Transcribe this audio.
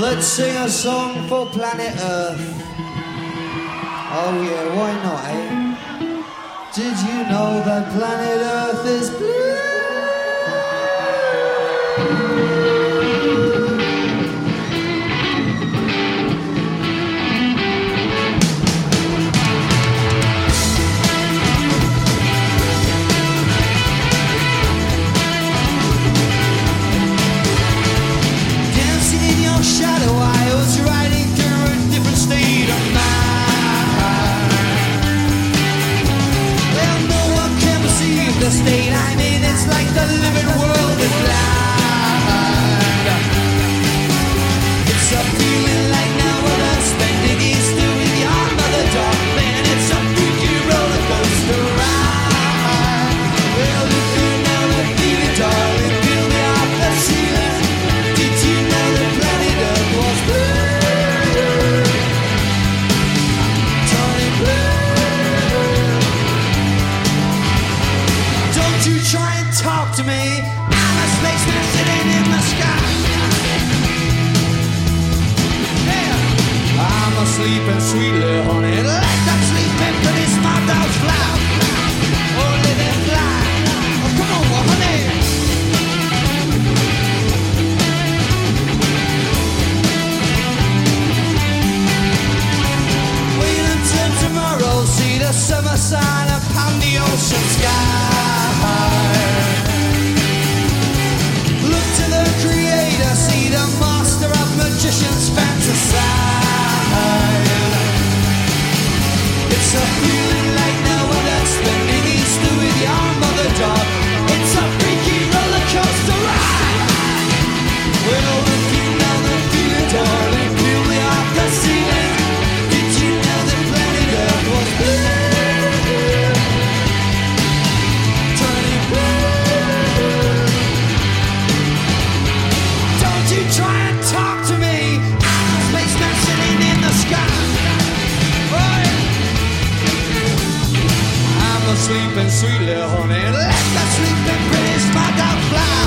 Let's sing a song for planet Earth. Oh yeah, why not, eh? Did you know that planet Earth is blue? Shadow, I was riding through a different state of mind. Well, no one can perceive the state I'm in. It's like the living world is blind. It's a feeling like now what I'm spending Easter with your mother, darling. It's a freaky roller coaster ride. Well, if you know the feeling, darling, feel me off the ceiling. Did you know that planet Earth was blue? Turning blue. Don't you try and talk to me. I'm a spaceman sitting in the sky. Yeah. I'm asleep sweetly, honey, like that sleeping pretty smart dogs fly. Oh, live and fly. Oh, come on, honey. Tomorrow, see the summer sun upon the ocean sky. Look to the creator, see the master of magicians fantasize. It's a feeling like no other, spending Easter with your mother, dog. It's a freaky roller coaster ride. Well, if you know the feeling, darling, feel me off the ceiling. Did you know that planet Earth was blue? Turning blue. Don't you try and talk to me. I'm a spaceman sitting in the sky. Oh, yeah. I'm asleep sweetly, honey. Let the sleeping British my dog fly.